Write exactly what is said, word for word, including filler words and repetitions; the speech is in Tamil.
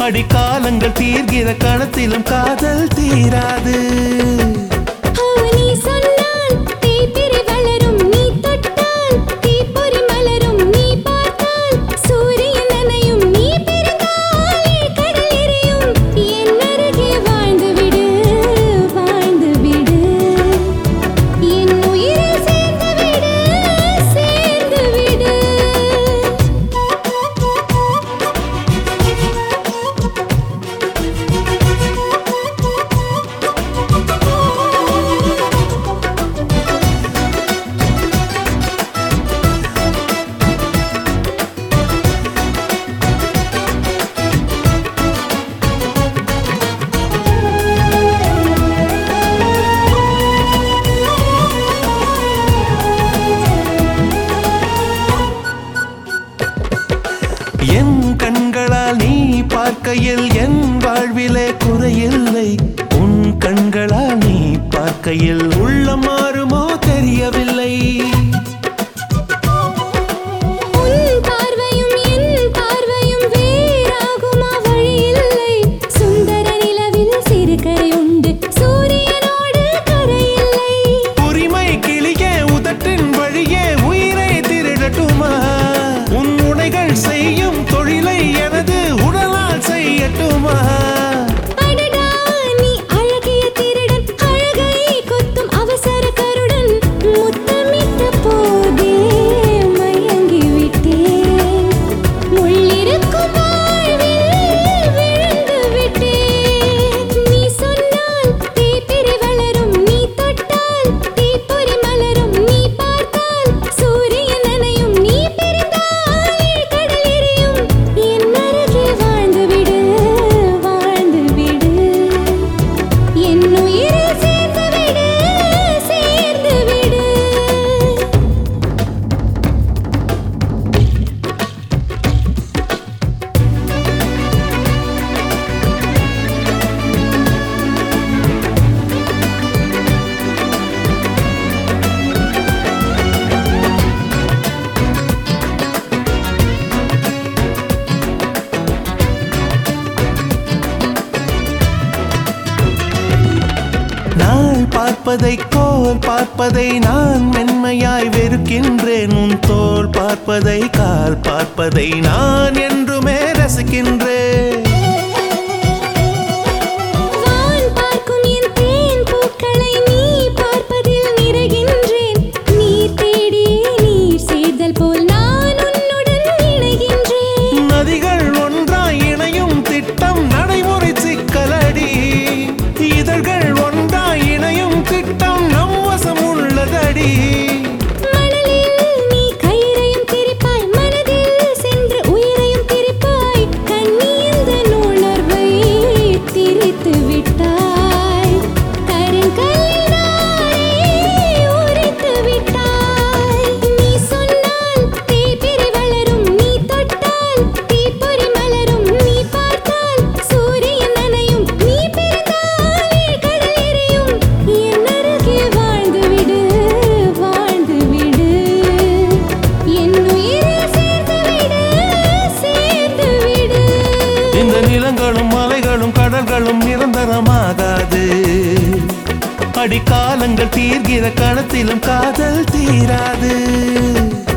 அடிக்காலங்கள் தீர்கிற கணத்திலும் காதல் தீராது. என் கண்களால் நீ பார்க்கையில் என் வாழ்விலே குறையில்லை. உன் கண்களால் நீ பார்க்கையில் உள்ள மாறுமோ தெரியவில்லை. செய்யும் தொழிலை எனது உடலால் செய்யட்டுமா? நீ அழகிய திருடன், அழகை கொத்தும் அவசர கருடன், முத்தமிட்ட போதே மயங்கி விட்டேன். முள்ளிருக்கும் வாழ்வில் விழுந்து விட்டேன். நீ சொன்னால் தீப்பிரி வளரும், நீ தொட்டால் தீப்பொறி மலரும், நீ பார்த்தால் சூரியன் நனையும், நீ பார்ப்பதை கோல் பார்ப்பதை நான் மென்மையாய் வெறுக்கின்றேன். உன் தோல் பார்ப்பதை கால் பார்ப்பதை நான் என்றுமே ரசிக்கின்றேன். நதிகள் ஒன்றாய் இணையும் திட்டம் நடைமுறை சிக்கலடி. இதழ்கள் ஒன்றாய் இணையும் திட்டம் நம் வசம் உள்ளதடி. மணலில் நீ கயிறையும் திரிப்பாய், மனதில் சென்று உயிரையும் திரிப்பாய். கண்ணீந்த உணர்வை திரித்து விட்டாய், கருங்கல்லினாலே உரித்து விட்டாய். நீ சொன்னால் தீப்பிரி வளரும், நீ தொட்டால் தீப்பொறி மலரும், நீ பார்த்தால் சூரியன் நனையும், நீ பிறந்தாலே கடல் எரியும். என் அருகே வாழ்ந்து விடு, வாழ்ந்து விடு, என் உயிரை சேர்த்து விடு, சேர்த்து விடு. இந்த நிலங்களும் மலைகளும் கடல்களும் நிரந்தரமாகாது. அடிக்காலங்கள் தீர்கிற கணத்திலும் காதல் தீராது.